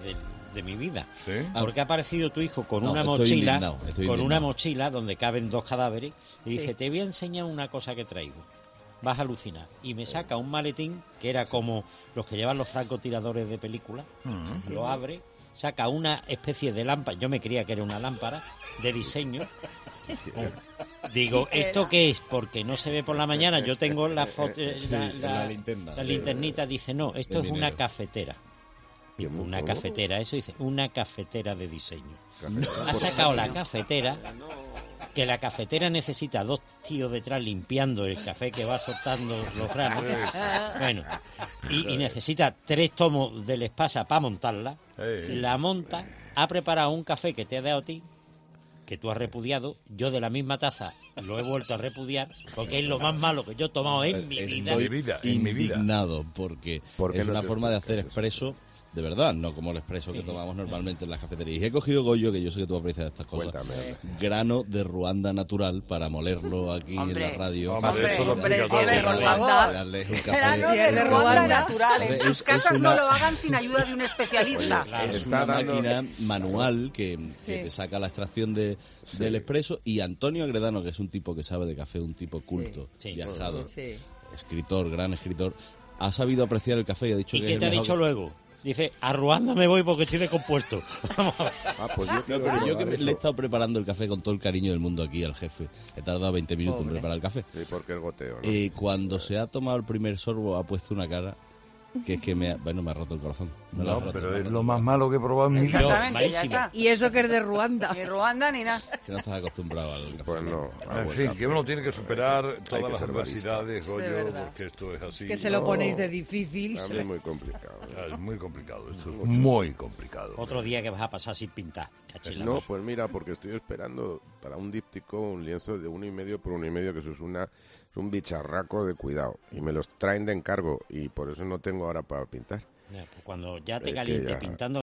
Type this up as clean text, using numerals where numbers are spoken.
de mi vida. ¿Sí? Porque ha aparecido tu hijo con una estoy mochila, indignado, estoy con indignado. una mochila donde caben 2 cadáveres y Sí. dice, te voy a enseñar una cosa que traigo. Vas a alucinar. Y me saca un maletín que era como los que llevan los francotiradores de película. Lo abre, saca una especie de lámpara. Yo me creía que era una lámpara de diseño. Digo, ¿esto qué es? Porque no se ve por la mañana. Yo tengo la foto, la linterna. la linternita. Dice, no, esto es una minero. cafetera. Digo, una ¿Cómo? cafetera, eso dice, una cafetera de diseño. Ha sacado la cafetera, que la cafetera necesita 2 tíos detrás limpiando el café que va soltando los granos. Bueno, y necesita 3 tomos del espasa para montarla. La monta, ha preparado un café que te ha dado a ti, que tú has repudiado. Yo de la misma taza lo he vuelto a repudiar, porque es lo más malo que yo he tomado en mi vida. Estoy en mi vida. indignado porque ¿Por qué es no una te forma de explicas hacer eso? expreso de verdad, no como el expreso que tomamos normalmente en las cafeterías. Y he cogido, Goyo, que yo sé que tú aprecias estas cosas, Cuéntame. grano de Ruanda natural para molerlo aquí Hombre. en la radio. Hombre, eso lo hombre, explica sí, todo. por favor. Darle un Grano café. Sí, es de de Ruanda Ruanda. natural. En Es- sus es casas una- no lo hagan sin ayuda de un especialista. Claro. Es Está una dando- máquina manual que te saca la extracción del expreso, y Antonio Agredano, que es un tipo que sabe de café, un tipo culto, Sí. viajado, Sí. escritor, gran escritor, ha sabido apreciar el café y ha dicho ¿Y que qué es te ha el mejor dicho luego? Dice, a Ruanda me voy porque estoy descompuesto. Vamos a ver. Pues yo No, quiero pero yo que probar le he eso. estado preparando el café con todo el cariño del mundo aquí al jefe. He tardado 20 minutos en Pobre. preparar el café. Sí, porque el goteo, ¿no? Cuando se ha tomado el primer sorbo ha puesto una cara que es que me ha roto el corazón. Me lo ha No, roto, pero me ha es roto. lo más malo que he probado en mi vida. Yo, Exactamente, ya malísimo. está. Y eso que es de Ruanda. Ni Ruanda ni nada. Que no estás acostumbrado al café. Pues no. En fin, que uno tiene que superar todas que las ser adversidades, De Goyo, verdad. porque esto es así. Que se lo ponéis de difícil. A mí es muy complicado. Es muy complicado, esto es muy complicado. Otro día que vas a pasar sin pintar. Cachila. No, pues mira, porque estoy esperando para un díptico un lienzo de 1,5 por 1,5, que eso es un bicharraco de cuidado. Y me los traen de encargo y por eso no tengo ahora para pintar. Ya, pues cuando ya te Es que caliente ya- pintando